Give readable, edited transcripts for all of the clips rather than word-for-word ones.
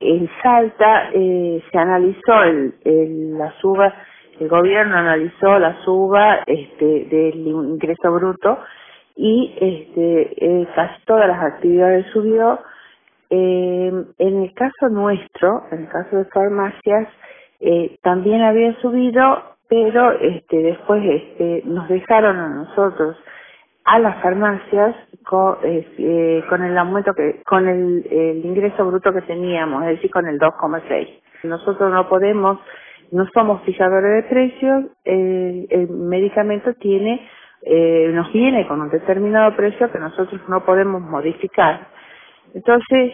en Salta se analizó la suba, el gobierno analizó la suba del ingreso bruto y casi todas las actividades subió. En el caso nuestro, en el caso de farmacias, también había subido, pero después nos dejaron a nosotros, a las farmacias, con el aumento con el ingreso bruto que teníamos, es decir, con el 2,6. Nosotros no somos fijadores de precios, el medicamento nos viene con un determinado precio que nosotros no podemos modificar. Entonces,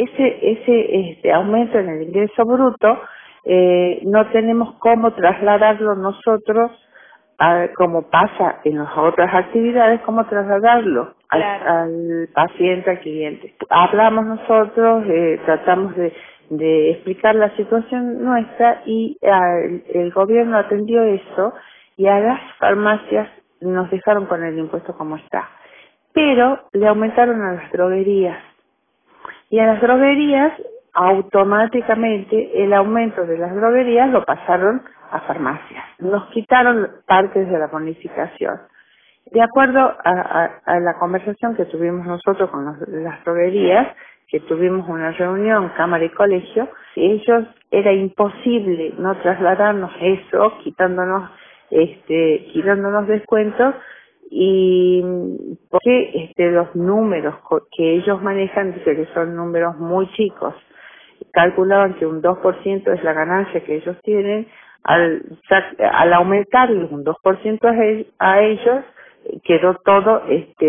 ese aumento en el ingreso bruto, no tenemos cómo trasladarlo nosotros, como pasa en las otras actividades, cómo trasladarlo al paciente, al cliente. Hablamos nosotros, tratamos de explicar la situación nuestra y el gobierno atendió eso y a las farmacias nos dejaron con el impuesto como está. Pero le aumentaron a las droguerías. Y a las droguerías, automáticamente, el aumento de las droguerías lo pasaron a farmacias. Nos quitaron partes de la bonificación. De acuerdo a la conversación que tuvimos nosotros con las droguerías, que tuvimos una reunión, cámara y colegio, era imposible no trasladarnos eso, quitándonos descuentos, y porque los números que ellos manejan, dice que son números muy chicos. Calculaban que un 2% es la ganancia que ellos tienen. Al aumentarles un 2% a ellos, quedó todo,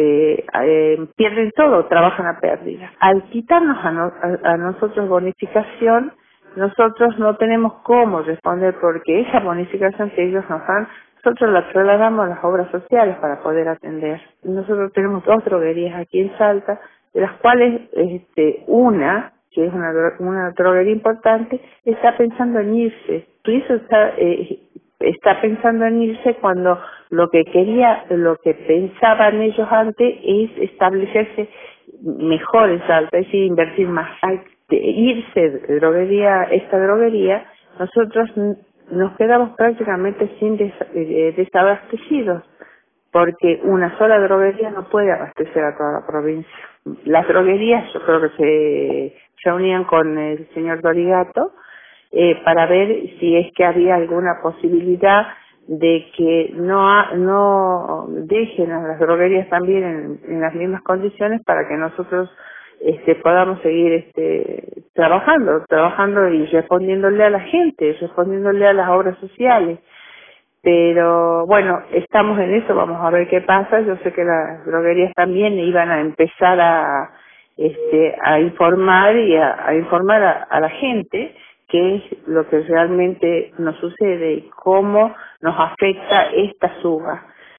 pierden todo, trabajan a pérdida. Al quitarnos a nosotros bonificación, nosotros no tenemos cómo responder, porque esa bonificación que ellos nos dan, nosotros la trasladamos a las obras sociales para poder atender. Nosotros tenemos 2 droguerías aquí en Salta, de las cuales una, que es una droguería importante, está pensando en irse. Y eso está pensando en irse cuando lo que pensaban ellos antes es establecerse mejor en Salta, es decir, invertir más. Al irse de esta droguería, nosotros nos quedamos prácticamente desabastecidos, porque una sola droguería no puede abastecer a toda la provincia. Las droguerías, yo creo que se reunían con el señor Dorigato para ver si es que había alguna posibilidad de que no dejen a las droguerías también en las mismas condiciones, para que nosotros podamos seguir trabajando y respondiéndole a la gente, respondiéndole a las obras sociales. Pero bueno, estamos en eso, vamos a ver qué pasa. Yo sé que las droguerías también iban a empezar a informar y a informar a la gente qué es lo que realmente nos sucede y cómo nos afecta esta suba.